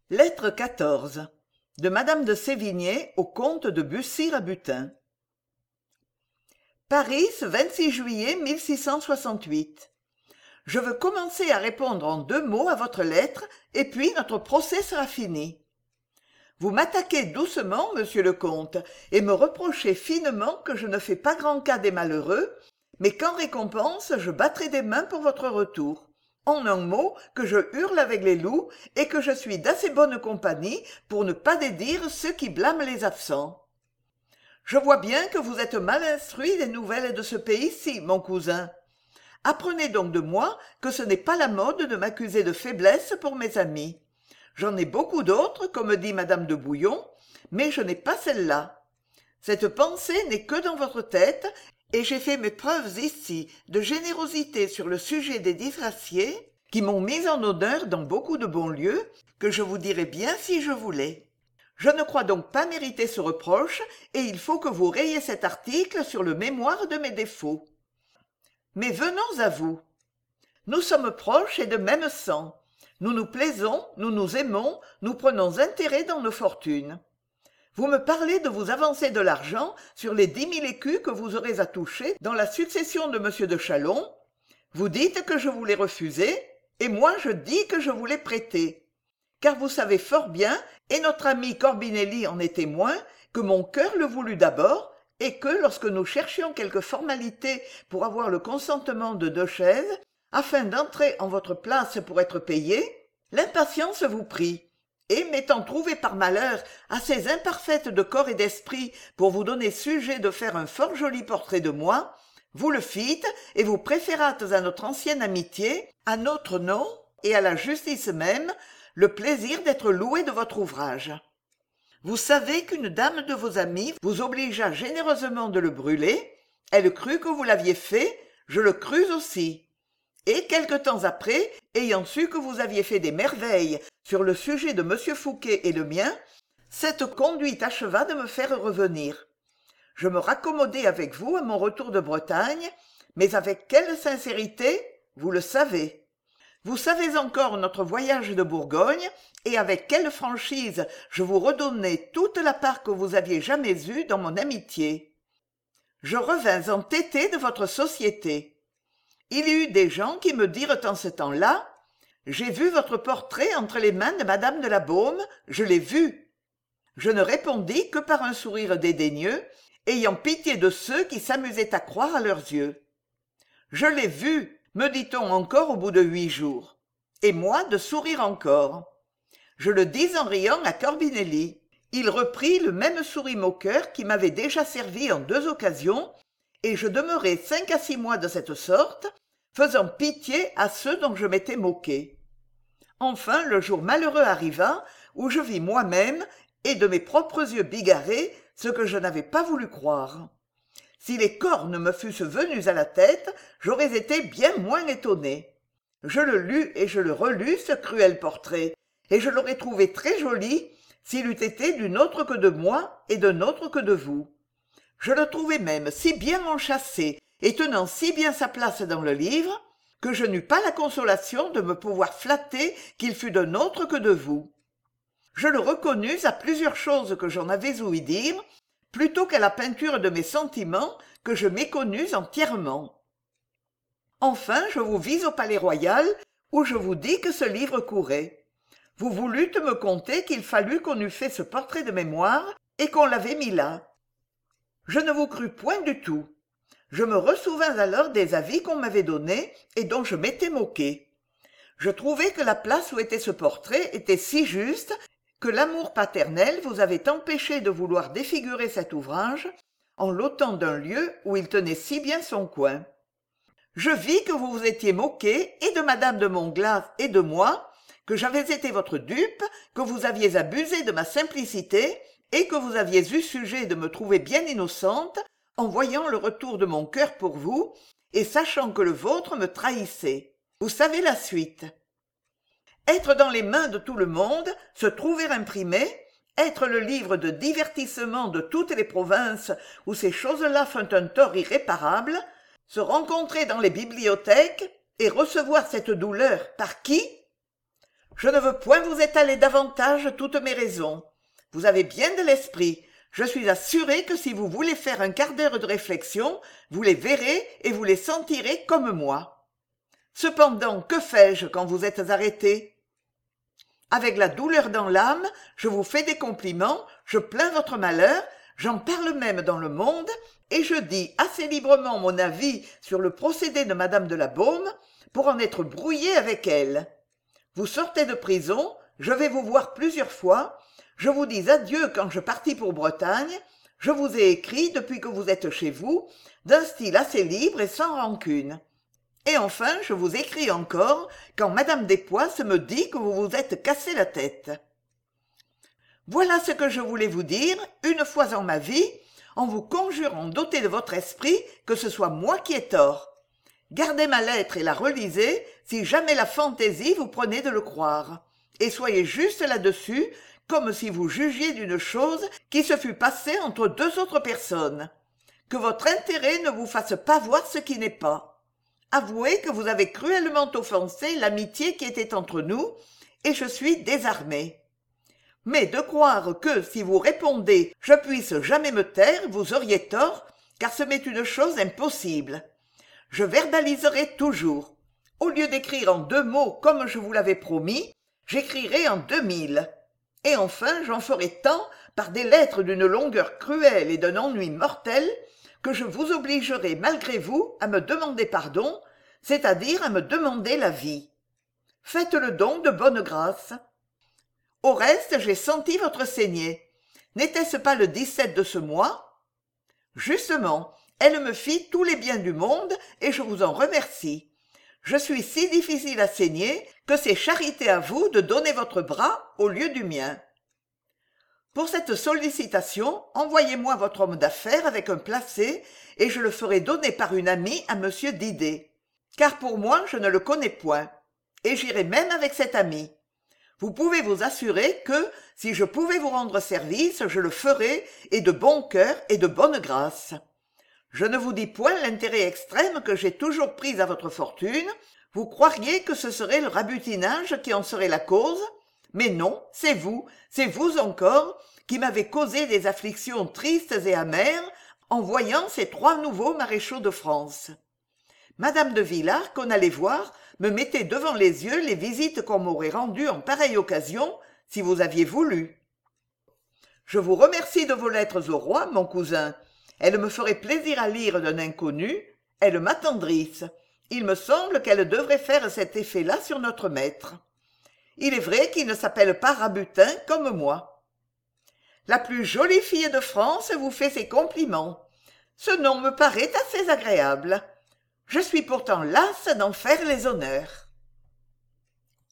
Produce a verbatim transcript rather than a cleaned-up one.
Lettre quatorze de Madame de Sévigné au comte de Bussy-Rabutin. Paris, ce vingt-six juillet mille six cent soixante-huit. Je veux commencer à répondre en deux mots à votre lettre, et puis notre procès sera fini. Vous m'attaquez doucement, monsieur le comte, et me reprochez finement que je ne fais pas grand cas des malheureux, mais qu'en récompense je battrai des mains pour votre retour. En un mot, que je hurle avec les loups, et que je suis d'assez bonne compagnie pour ne pas dédire ceux qui blâment les absents. Je vois bien que vous êtes mal instruit des nouvelles de ce pays-ci, mon cousin. Apprenez donc de moi que ce n'est pas la mode de m'accuser de faiblesse pour mes amis. J'en ai beaucoup d'autres, comme dit madame de Bouillon, mais je n'ai pas celle-là. Cette pensée n'est que dans votre tête, et j'ai fait mes preuves ici de générosité sur le sujet des disgraciés, qui m'ont mis en honneur dans beaucoup de bons lieux, que je vous dirais bien si je voulais. Je ne crois donc pas mériter ce reproche, et il faut que vous rayiez cet article sur le mémoire de mes défauts. Mais venons à vous. Nous sommes proches et de même sang. Nous nous plaisons, nous nous aimons, nous prenons intérêt dans nos fortunes. Vous me parlez de vous avancer de l'argent sur les dix mille écus que vous aurez à toucher dans la succession de monsieur de Châlons. Vous dites que je vous l'ai refusé, et moi je dis que je vous l'ai prêté. Car vous savez fort bien, et notre ami Corbinelli en est témoin, que mon cœur le voulut d'abord, et que lorsque nous cherchions quelque formalité pour avoir le consentement de Deux-Chèvres, afin d'entrer en votre place pour être payé, l'impatience vous prit. Et m'étant trouvé par malheur assez imparfaite de corps et d'esprit pour vous donner sujet de faire un fort joli portrait de moi, vous le fîtes et vous préférâtes à notre ancienne amitié, à notre nom et à la justice même, le plaisir d'être loué de votre ouvrage. Vous savez qu'une dame de vos amies vous obligea généreusement de le brûler, elle crut que vous l'aviez fait, je le crus aussi. Et quelque temps après, ayant su que vous aviez fait des merveilles sur le sujet de M. Fouqué et le mien, cette conduite acheva de me faire revenir. Je me raccommodai avec vous à mon retour de Bretagne, mais avec quelle sincérité, vous le savez. Vous savez encore notre voyage de Bourgogne, et avec quelle franchise je vous redonnai toute la part que vous aviez jamais eue dans mon amitié. Je revins entêté de votre société. Il y eut des gens qui me dirent en ce temps-là « J'ai vu votre portrait entre les mains de madame de la Baume, je l'ai vu ». Je ne répondis que par un sourire dédaigneux, ayant pitié de ceux qui s'amusaient à croire à leurs yeux. « Je l'ai vu », me dit-on encore au bout de huit jours. Et moi de sourire encore. Je le dis en riant à Corbinelli. Il reprit le même sourire moqueur qui m'avait déjà servi en deux occasions, et je demeurai cinq à six mois de cette sorte, faisant pitié à ceux dont je m'étais moqué. Enfin le jour malheureux arriva, où je vis moi-même, et de mes propres yeux bigarrés, ce que je n'avais pas voulu croire. Si les cornes me fussent venues à la tête, j'aurais été bien moins étonné. Je le lus et je le relus, ce cruel portrait, et je l'aurais trouvé très joli, s'il eût été d'une autre que de moi et d'un autre que de vous. Je le trouvais même si bien enchâssé et tenant si bien sa place dans le livre, que je n'eus pas la consolation de me pouvoir flatter qu'il fût d'un autre que de vous. Je le reconnus à plusieurs choses que j'en avais ouï dire, plutôt qu'à la peinture de mes sentiments que je méconnus entièrement. Enfin, je vous vis au Palais-Royal, où je vous dis que ce livre courait. Vous voulûtes me conter qu'il fallut qu'on eût fait ce portrait de mémoire et qu'on l'avait mis là. Je ne vous crus point du tout. Je me ressouvins alors des avis qu'on m'avait donnés et dont je m'étais moqué. Je trouvais que la place où était ce portrait était si juste que l'amour paternel vous avait empêché de vouloir défigurer cet ouvrage en l'ôtant d'un lieu où il tenait si bien son coin. Je vis que vous vous étiez moqué et de madame de Montglas et de moi, que j'avais été votre dupe, que vous aviez abusé de ma simplicité et que vous aviez eu sujet de me trouver bien innocente en voyant le retour de mon cœur pour vous et sachant que le vôtre me trahissait. Vous savez la suite. Être dans les mains de tout le monde, se trouver imprimé, être le livre de divertissement de toutes les provinces où ces choses-là font un tort irréparable, se rencontrer dans les bibliothèques et recevoir cette douleur par qui? Je ne veux point vous étaler davantage toutes mes raisons. Vous avez bien de l'esprit. Je suis assuré que si vous voulez faire un quart d'heure de réflexion, vous les verrez et vous les sentirez comme moi. Cependant, que fais-je quand vous êtes arrêté? Avec la douleur dans l'âme, je vous fais des compliments, je plains votre malheur, j'en parle même dans le monde, et je dis assez librement mon avis sur le procédé de madame de la Baume pour en être brouillé avec elle. Vous sortez de prison, je vais vous voir plusieurs fois, je vous dis adieu quand je partis pour Bretagne, je vous ai écrit depuis que vous êtes chez vous, d'un style assez libre et sans rancune. Et enfin, je vous écris encore quand madame Despoisses me dit que vous vous êtes cassé la tête. Voilà ce que je voulais vous dire, une fois en ma vie, en vous conjurant d'ôter de votre esprit que ce soit moi qui ai tort. Gardez ma lettre et la relisez si jamais la fantaisie vous prenait de le croire. Et soyez juste là-dessus, comme si vous jugiez d'une chose qui se fût passée entre deux autres personnes. Que votre intérêt ne vous fasse pas voir ce qui n'est pas. Avouez que vous avez cruellement offensé l'amitié qui était entre nous, et je suis désarmé. Mais de croire que, si vous répondez « je puisse jamais me taire », vous auriez tort, car ce m'est une chose impossible. Je verbaliserai toujours. Au lieu d'écrire en deux mots comme je vous l'avais promis, j'écrirai en deux mille. Et enfin, j'en ferai tant, par des lettres d'une longueur cruelle et d'un ennui mortel, que je vous obligerai malgré vous à me demander pardon, c'est-à-dire à me demander la vie. Faites-le donc de bonne grâce. Au reste, j'ai senti votre saignée. N'était-ce pas le dix-sept de ce mois? Justement, elle me fit tous les biens du monde et je vous en remercie. Je suis si difficile à saigner que c'est charité à vous de donner votre bras au lieu du mien. Pour cette sollicitation, envoyez-moi votre homme d'affaires avec un placet et je le ferai donner par une amie à monsieur Didet, car pour moi je ne le connais point, et j'irai même avec cet ami. Vous pouvez vous assurer que, si je pouvais vous rendre service, je le ferais, et de bon cœur et de bonne grâce. Je ne vous dis point l'intérêt extrême que j'ai toujours pris à votre fortune, vous croiriez que ce serait le rabutinage qui en serait la cause, mais non, c'est vous, c'est vous encore, qui m'avez causé des afflictions tristes et amères en voyant ces trois nouveaux maréchaux de France. Madame de Villars, qu'on allait voir, me mettait devant les yeux les visites qu'on m'aurait rendues en pareille occasion, si vous aviez voulu. Je vous remercie de vos lettres au roi, mon cousin. Elles me feraient plaisir à lire d'un inconnu, elles m'attendrissent. Il me semble qu'elles devraient faire cet effet-là sur notre maître. Il est vrai qu'il ne s'appelle pas Rabutin comme moi. La plus jolie fille de France vous fait ses compliments. Ce nom me paraît assez agréable. Je suis pourtant lasse d'en faire les honneurs.